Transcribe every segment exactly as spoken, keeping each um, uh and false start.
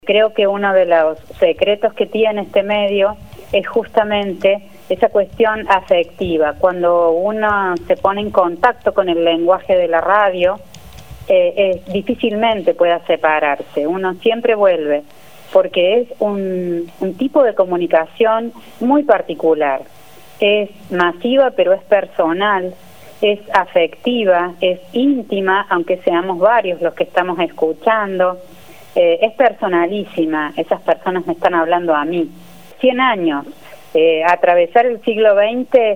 Creo que uno de los secretos que tiene este medio es justamente esa cuestión afectiva. Cuando uno se pone en contacto con el lenguaje de la radio, eh, eh, difícilmente pueda separarse. Uno siempre vuelve, porque es un, un tipo de comunicación muy particular. Es masiva, pero es personal, es afectiva, es íntima, aunque seamos varios los que estamos escuchando. Eh, es personalísima, esas personas me están hablando a mí. Cien años, eh, atravesar el siglo veinte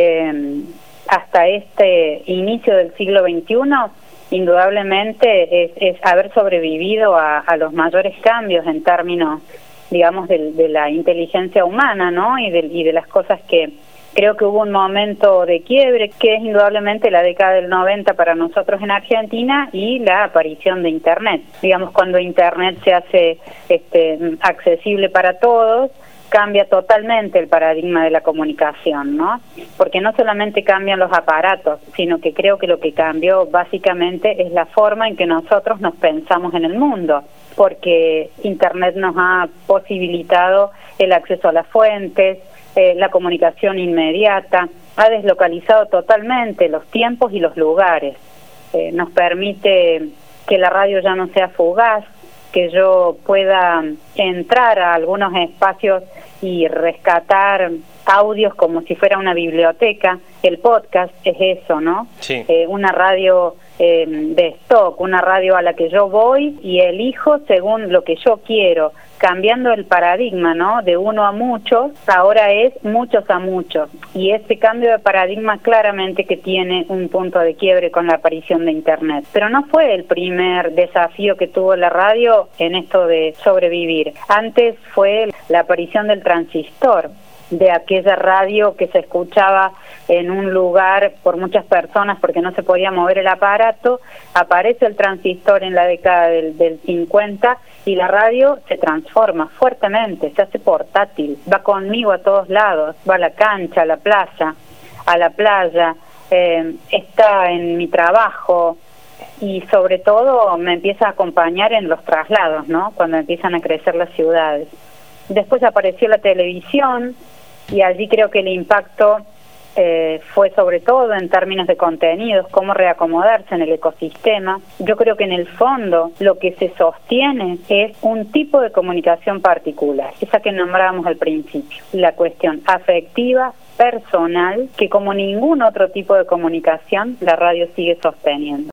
eh, hasta este inicio del siglo veintiuno, indudablemente es, es haber sobrevivido a, a los mayores cambios en términos, digamos, de, de la inteligencia humana, ¿no? Y de, y de las cosas que creo que hubo un momento de quiebre, que es indudablemente la década del noventa para nosotros en Argentina y la aparición de Internet. Digamos, cuando Internet se hace este, accesible para todos, cambia totalmente el paradigma de la comunicación, ¿no? Porque no solamente cambian los aparatos, sino que creo que lo que cambió básicamente es la forma en que nosotros nos pensamos en el mundo, porque Internet nos ha posibilitado el acceso a las fuentes, Eh, la comunicación inmediata, ha deslocalizado totalmente los tiempos y los lugares. Eh, nos permite que la radio ya no sea fugaz, que yo pueda entrar a algunos espacios y rescatar audios como si fuera una biblioteca. El podcast es eso, ¿no? Sí. Eh, una radio eh, de stock, una radio a la que yo voy y elijo según lo que yo quiero, cambiando el paradigma, ¿no? De uno a muchos, ahora es muchos a muchos. Y ese cambio de paradigma claramente que tiene un punto de quiebre con la aparición de Internet. Pero no fue el primer desafío que tuvo la radio en esto de sobrevivir. Antes fue la aparición del transistor, de aquella radio que se escuchaba en un lugar por muchas personas porque no se podía mover el aparato. Aparece el transistor en la década del, del cincuenta y la radio se transforma fuertemente, se hace portátil, va conmigo a todos lados, va a la cancha, a la plaza, a la playa, eh, está en mi trabajo y sobre todo me empieza a acompañar en los traslados, ¿no? Cuando empiezan a crecer las ciudades. Después apareció la televisión y allí creo que el impacto eh, fue sobre todo en términos de contenidos, cómo reacomodarse en el ecosistema. Yo creo que en el fondo lo que se sostiene es un tipo de comunicación particular, esa que nombrábamos al principio, la cuestión afectiva, personal, que como ningún otro tipo de comunicación la radio sigue sosteniendo.